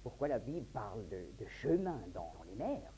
pourquoi la Bible parle de chemins dans les mers.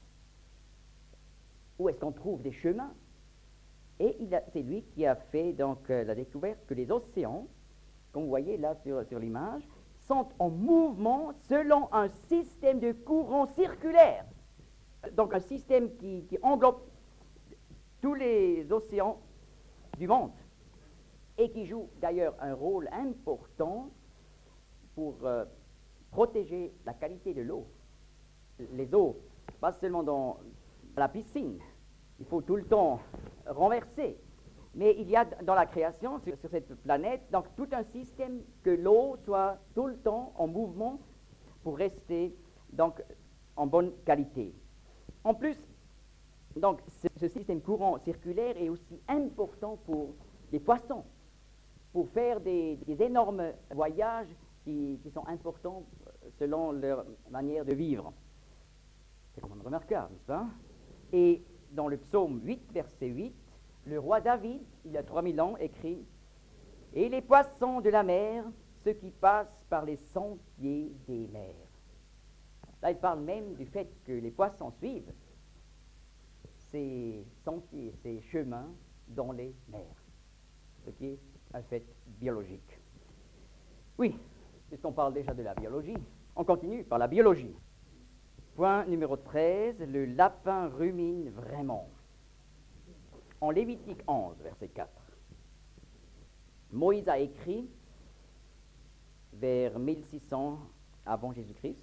Où est-ce qu'on trouve des chemins? Et c'est lui qui a fait donc la découverte que les océans, comme vous voyez là sur l'image, sont en mouvement selon un système de courant circulaire. Donc un système qui englobe tous les océans du monde et qui joue d'ailleurs un rôle important pour protéger la qualité de l'eau. Les eaux, pas seulement dans la piscine, il faut tout le temps renverser, mais il y a dans la création, sur cette planète, donc tout un système que l'eau soit tout le temps en mouvement pour rester donc en bonne qualité. En plus, donc, ce système courant circulaire est aussi important pour les poissons, pour faire des énormes voyages qui sont importants selon leur manière de vivre. C'est quand même remarquable, n'est-ce pas? Et dans le psaume 8, verset 8, le roi David, il y a 3000 ans, écrit « Et les poissons de la mer, ceux qui passent par les sentiers des mers. » Là, il parle même du fait que les poissons suivent ces sentiers, ces chemins dans les mers, ce qui est un fait biologique. Oui, puisqu'on parle déjà de la biologie, on continue par la biologie. Point numéro 13, le lapin rumine vraiment. En Lévitique 11, verset 4, Moïse a écrit vers 1600 avant Jésus-Christ,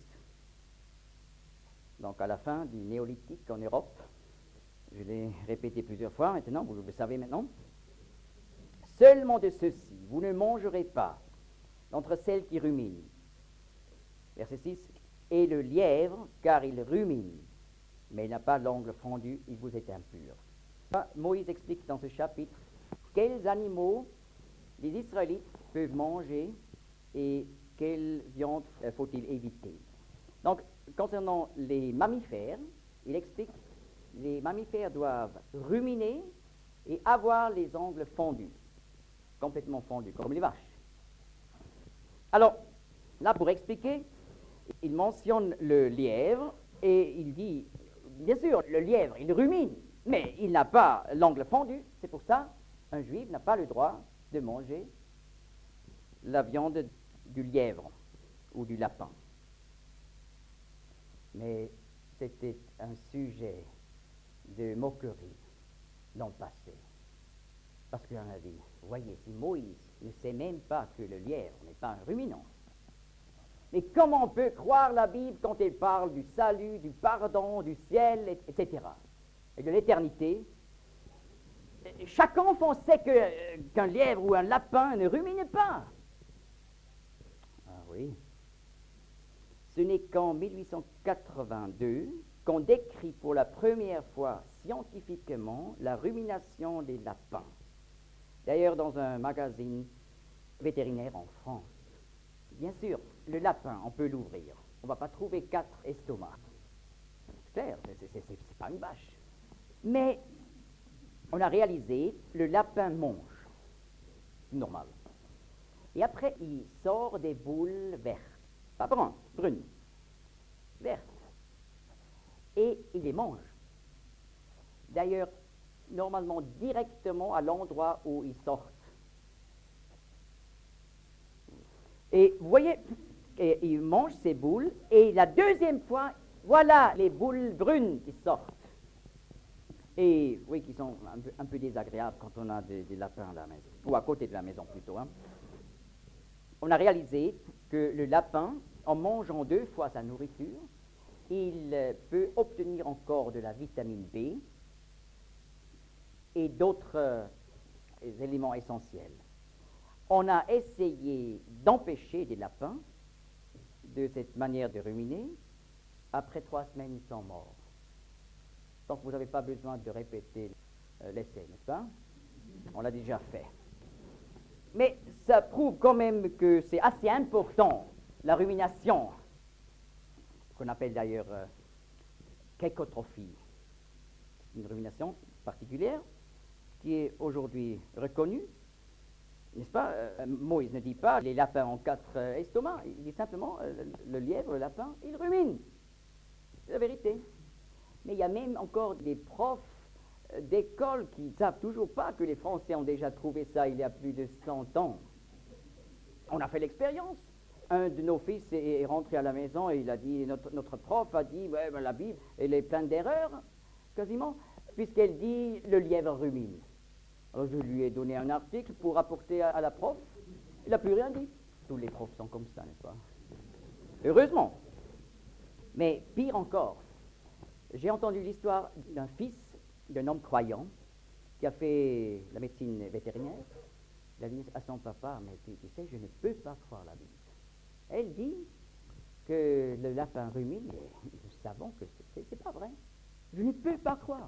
donc à la fin du néolithique en Europe. Je l'ai répété plusieurs fois maintenant, vous le savez maintenant. Seulement de ceci, vous ne mangerez pas d'entre celles qui ruminent. Verset 6, et le lièvre, car il rumine, mais il n'a pas l'ongle fendu, il vous est impur. Moïse explique dans ce chapitre quels animaux les Israélites peuvent manger et quelle viande faut-il éviter. Donc, concernant les mammifères, il explique les mammifères doivent ruminer et avoir les ongles fendus, complètement fendus, comme les vaches. Alors, là, pour expliquer, il mentionne le lièvre et il dit, bien sûr, le lièvre, il rumine, mais il n'a pas l'ongle fendu. C'est pour ça un juif n'a pas le droit de manger la viande du lièvre ou du lapin. Mais c'était un sujet de moquerie dans le passé. Parce qu'on a dit, voyez, si Moïse ne sait même pas que le lièvre n'est pas un ruminant, mais comment on peut croire la Bible quand elle parle du salut, du pardon, du ciel, etc., et de l'éternité? Chaque enfant sait qu'un lièvre ou un lapin ne rumine pas. Ah oui. Ce n'est qu'en 1882 qu'on décrit pour la première fois scientifiquement la rumination des lapins. D'ailleurs, dans un magazine vétérinaire en France. Bien sûr, le lapin, on peut l'ouvrir. On ne va pas trouver 4 estomacs. C'est clair, c'est pas une vache. Mais on a réalisé, le lapin mange. C'est normal. Et après, il sort des boules vertes. Pas brunes. Vertes. Et il les mange. D'ailleurs, normalement directement à l'endroit où ils sortent. Et vous voyez, il mange ces boules, et la deuxième fois, voilà les boules brunes qui sortent. Et oui, qui sont un peu désagréables quand on a des lapins à la maison, ou à côté de la maison plutôt. On a réalisé que le lapin, en mangeant 2 fois sa nourriture, il peut obtenir encore de la vitamine B et d'autres éléments essentiels. On a essayé d'empêcher des lapins de cette manière de ruminer. Après 3 semaines, ils sont morts. Donc vous n'avez pas besoin de répéter l'essai, n'est-ce pas? On l'a déjà fait. Mais ça prouve quand même que c'est assez important, la rumination, qu'on appelle d'ailleurs kékotrophie. C'est une rumination particulière qui est aujourd'hui reconnue N'est-ce pas? Moïse ne dit pas les lapins ont 4 estomacs, il dit simplement le lièvre, le lapin, il rumine. C'est la vérité. Mais il y a même encore des profs d'école qui ne savent toujours pas que les Français ont déjà trouvé ça il y a plus de 100 ans. On a fait l'expérience. Un de nos fils est rentré à la maison et il a dit, notre prof a dit, ouais, ben, la Bible, elle est pleine d'erreurs, quasiment, puisqu'elle dit le lièvre rumine. Alors je lui ai donné un article pour apporter à la prof. Il n'a plus rien dit. Tous les profs sont comme ça, n'est-ce pas? Heureusement. Mais pire encore, j'ai entendu l'histoire d'un fils d'un homme croyant qui a fait la médecine vétérinaire. Il a dit à son papa, mais tu sais, je ne peux pas croire la Bible. Elle dit que le lapin rumine, et nous savons que c'est pas vrai. Je ne peux pas croire.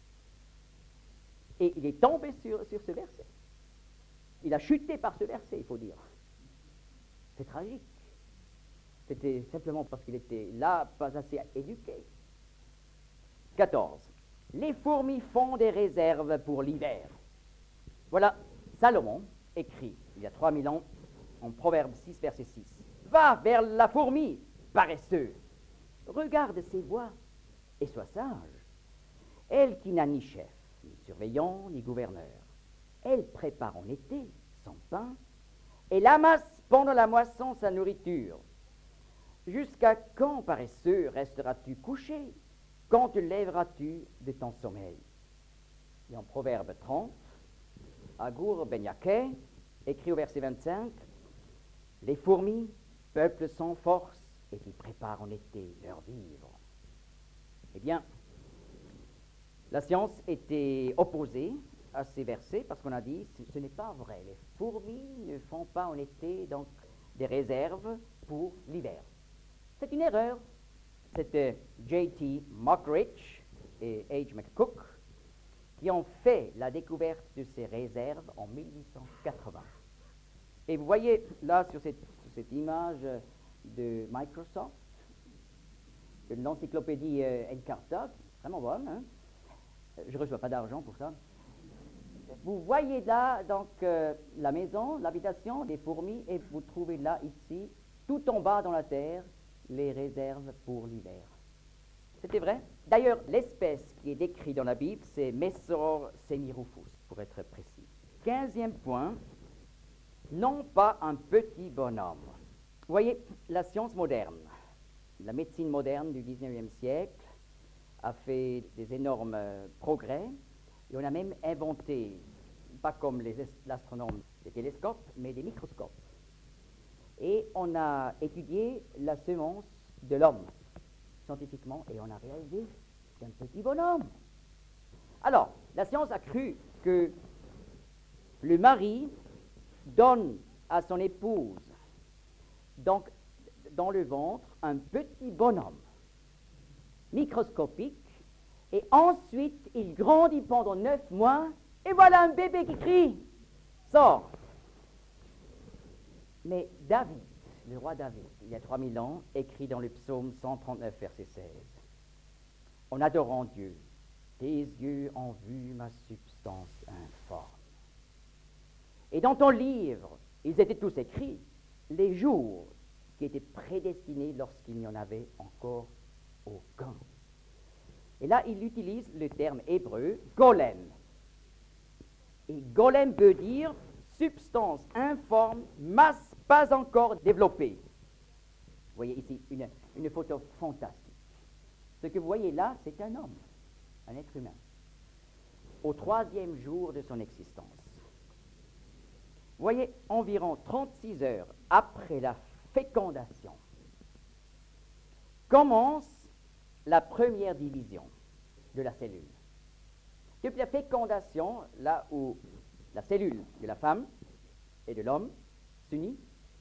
Et il est tombé sur ce verset. Il a chuté par ce verset, il faut dire. C'est tragique. C'était simplement parce qu'il était là, pas assez éduqué. 14. Les fourmis font des réserves pour l'hiver. Voilà, Salomon écrit, il y a 3000 ans, en Proverbe 6, verset 6. Va vers la fourmi, paresseux. Regarde ses voies et sois sage. Elle qui n'a ni chef, ni surveillant, ni gouverneur. Elle prépare en été son pain. Elle amasse pendant la moisson sa nourriture. Jusqu'à quand, paresseux, resteras-tu couché? Quand te lèveras-tu de ton sommeil? Et en Proverbe 30, Agur Ben Yaquet écrit au verset 25, les fourmis peuplent sans force et qui préparent en été leur vivre. Eh bien, la science était opposée à ces versets parce qu'on a dit ce n'est pas vrai. Les fourmis ne font pas en été donc des réserves pour l'hiver. C'est une erreur. C'était J.T. Mockridge et H. McCook qui ont fait la découverte de ces réserves en 1880. Et vous voyez là sur cette image de Microsoft, de l'encyclopédie Encarta, vraiment bonne, hein? Je ne reçois pas d'argent pour ça. Vous voyez là donc la maison, l'habitation des fourmis, et vous trouvez là, ici, tout en bas dans la terre, les réserves pour l'hiver. C'était vrai. D'ailleurs, l'espèce qui est décrite dans la Bible, c'est Messor semirufus, pour être précis. 15e point, non pas un petit bonhomme. Vous voyez, la science moderne, la médecine moderne du 19e siècle a fait des énormes progrès, et on a même inventé, pas comme l'astronome, des télescopes, mais des microscopes. Et on a étudié la semence de l'homme, scientifiquement, et on a réalisé qu'un petit bonhomme. Alors, la science a cru que le mari donne à son épouse, donc dans le ventre, un petit bonhomme, microscopique, et ensuite il grandit pendant 9 mois, et voilà un bébé qui crie, sort. Mais David, le roi David, il y a 3000 ans, écrit dans le psaume 139, verset 16, en adorant Dieu, tes yeux ont vu ma substance informe. Et dans ton livre, ils étaient tous écrits, les jours qui étaient prédestinés lorsqu'il n'y en avait encore aucun. Et là, il utilise le terme hébreu golem. Et golem veut dire substance informe, masse pas encore développée. Vous voyez ici une photo fantastique. Ce que vous voyez là, c'est un homme, un être humain, au 3e jour de son existence. Vous voyez, environ 36 heures après la fécondation, commence la première division de la cellule. Depuis la fécondation, là où la cellule de la femme et de l'homme s'unit,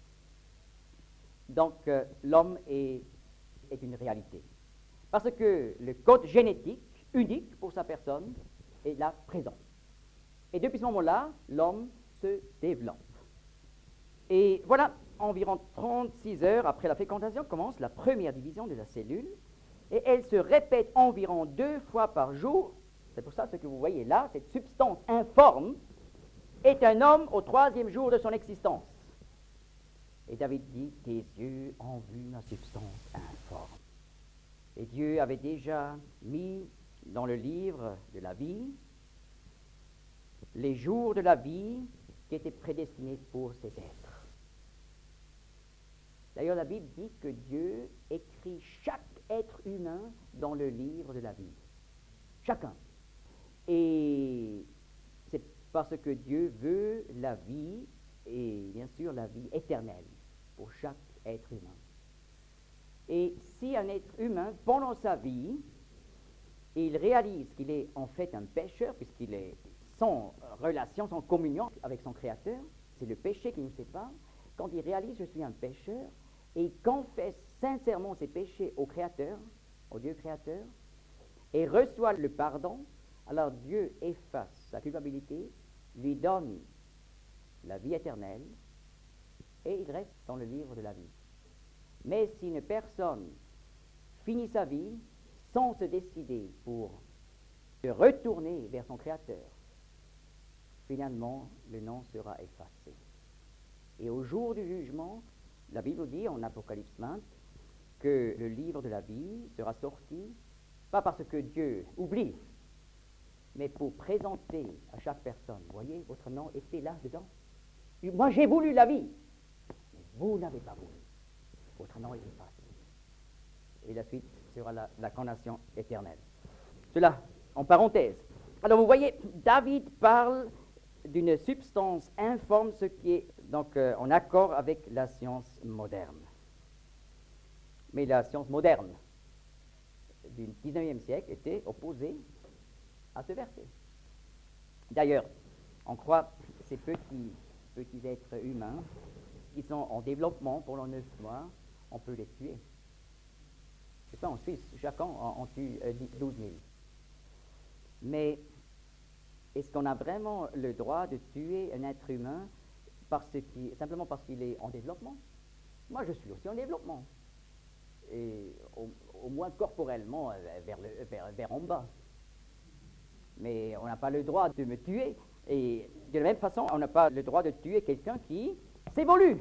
donc l'homme est une réalité. Parce que le code génétique unique pour sa personne est là présent. Et depuis ce moment-là, l'homme se développe. Et voilà, environ 36 heures après la fécondation, commence la première division de la cellule, et elle se répète environ 2 fois par jour. C'est pour ça ce que vous voyez là, cette substance informe, est un homme au 3e jour de son existence. Et David dit, tes yeux ont vu ma substance informe. Et Dieu avait déjà mis dans le livre de la vie les jours de la vie qui étaient prédestinés pour cet être. D'ailleurs, la Bible dit que Dieu écrit chaque être humain dans le livre de la vie. Chacun. Et c'est parce que Dieu veut la vie, et bien sûr la vie éternelle, pour chaque être humain. Et si un être humain, pendant sa vie, il réalise qu'il est en fait un pécheur, puisqu'il est sans relation, sans communion avec son Créateur, c'est le péché qui nous sépare. Quand il réalise « je suis un pécheur », et il confesse sincèrement ses péchés au Créateur, au Dieu Créateur, et reçoit le pardon, alors Dieu efface sa culpabilité, lui donne la vie éternelle, et il reste dans le livre de la vie. Mais si une personne finit sa vie sans se décider pour se retourner vers son Créateur, finalement, le nom sera effacé. Et au jour du jugement, la Bible dit en Apocalypse 20 que le livre de la vie sera sorti, pas parce que Dieu oublie, mais pour présenter à chaque personne, voyez, votre nom était là dedans. Moi j'ai voulu la vie, mais vous n'avez pas voulu. Votre nom est effacé. Et la suite sera la condamnation éternelle. Cela en parenthèse. Alors vous voyez, David parle d'une substance informe, ce qui est donc en accord avec la science moderne. Mais la science moderne du 19e siècle était opposée à ce verset. D'ailleurs, on croit ces petits êtres humains qui sont en développement pendant 9 mois, on peut les tuer. C'est pas en Suisse, chaque an on tue 12 000. Mais est-ce qu'on a vraiment le droit de tuer un être humain simplement parce qu'il est en développement? Moi, je suis aussi en développment. Et au moins corporellement, vers en bas. Mais on n'a pas le droit de me tuer. Et de la même façon, on n'a pas le droit de tuer quelqu'un qui s'évolue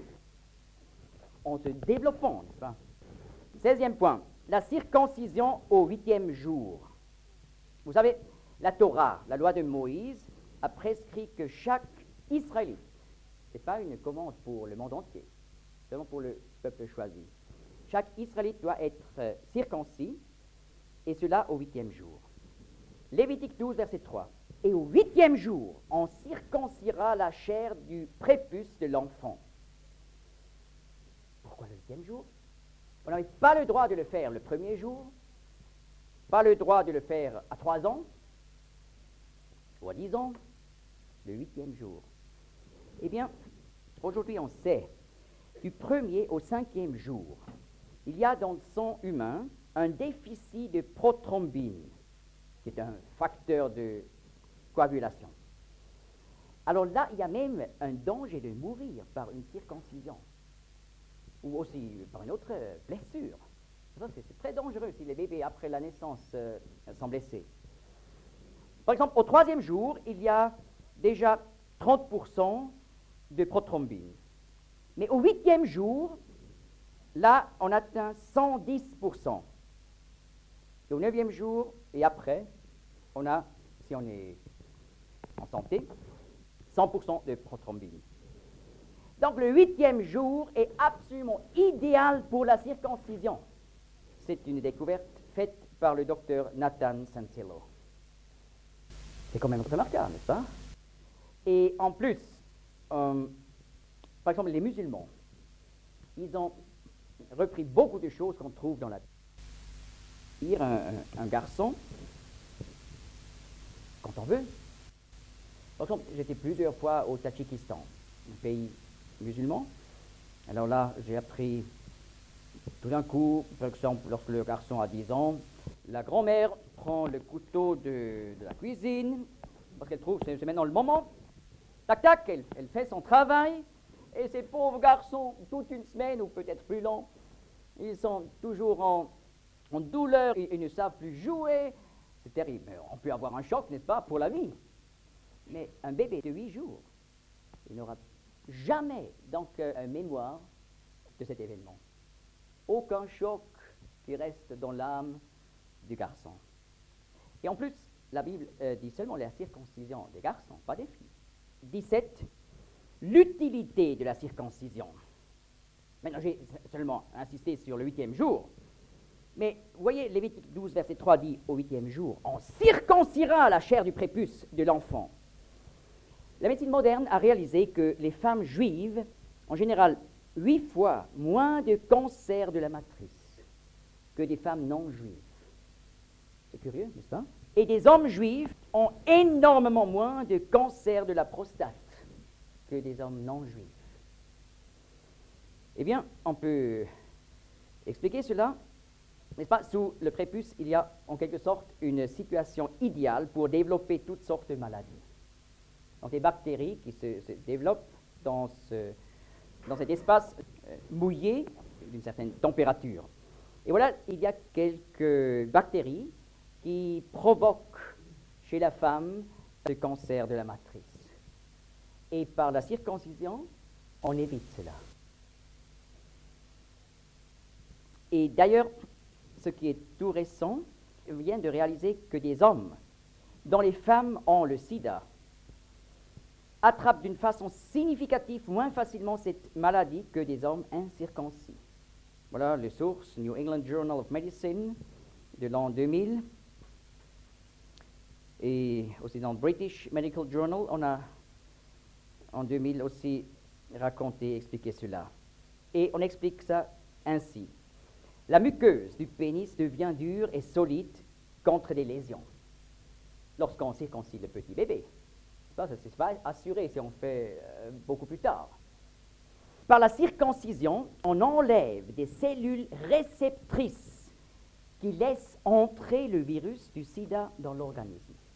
en se développant, n'est-ce pas? 16e point, la circoncision au 8e jour. Vous savez, la Torah, la loi de Moïse, a prescrit que chaque Israélite, ce n'est pas une commande pour le monde entier, seulement pour le peuple choisi, chaque Israélite doit être circoncis, et cela au 8e jour. Lévitique 12, verset 3. Et au 8e jour, on circoncira la chair du prépuce de l'enfant. Pourquoi le 8e jour? On n'avait pas le droit de le faire le 1er jour, pas le droit de le faire à 3 ans, ou à 10 ans, le 8e jour. Eh bien, aujourd'hui on sait, du 1er au 5e jour, il y a dans le sang humain un déficit de prothrombine, qui est un facteur de coagulation. Alors là, il y a même un danger de mourir par une circoncision, ou aussi par une autre blessure. Ça, c'est très dangereux si les bébés, après la naissance, sont blessés. Par exemple, au 3e jour, il y a déjà 30% de prothrombine. Mais au 8e jour, là, on atteint 110%. Et au 9e jour, et après, on a, si on est en santé, 100% de prothrombine. Donc le 8e jour est absolument idéal pour la circoncision. C'est une découverte faite par le docteur Nathan Santillo. C'est quand même remarquable, n'est-ce pas? Et en plus, par exemple, les musulmans, ils ont repris beaucoup de choses qu'on trouve dans la Bible. Un garçon, quand on veut. Par exemple, j'étais plusieurs fois au Tadjikistan, un pays musulman. Alors là, j'ai appris tout d'un coup, par exemple, lorsque le garçon a 10 ans, la grand-mère prend le couteau de la cuisine, parce qu'elle trouve que c'est maintenant le moment. Tac, tac, elle fait son travail, et ces pauvres garçons, toute une semaine ou peut-être plus long, ils sont toujours en douleur, ils ne savent plus jouer. C'est terrible. On peut avoir un choc, n'est-ce pas, pour la vie. Mais un bébé de 8 jours, Il n'aura jamais donc un mémoire de cet événement. Aucun choc qui reste dans l'âme du garçon. Et en plus, la Bible dit seulement la circoncision des garçons, pas des filles. 17. L'utilité de la circoncision. Maintenant, j'ai seulement insisté sur le 8e jour. Mais vous voyez, Lévitique 12, verset 3 dit au 8e jour, on circoncira la chair du prépuce de l'enfant. La médecine moderne a réalisé que les femmes juives, en général, 8 fois moins de cancer de la matrice que des femmes non juives. C'est curieux, n'est-ce pas? Et des hommes juifs ont énormément moins de cancer de la prostate que des hommes non juifs. Eh bien, on peut expliquer cela, n'est-ce pas? Sous le prépuce, il y a en quelque sorte une situation idéale pour développer toutes sortes de maladies. Donc des bactéries qui se développent dans cet espace mouillé d'une certaine température. Et voilà, il y a quelques bactéries qui provoquent chez la femme le cancer de la matrice. Et par la circoncision, on évite cela. Et d'ailleurs, ce qui est tout récent vient de réaliser que des hommes dont les femmes ont le sida attrapent d'une façon significative moins facilement cette maladie que des hommes incirconcis. Voilà les sources, New England Journal of Medicine de l'an 2000 et aussi dans le British Medical Journal, on a en 2000 aussi raconté, expliqué cela. Et on explique ça ainsi. La muqueuse du pénis devient dure et solide contre les lésions lorsqu'on circoncis le petit bébé. Ça, c'est pas assuré si on fait beaucoup plus tard. Par la circoncision, on enlève des cellules réceptrices qui laissent entrer le virus du sida dans l'organisme.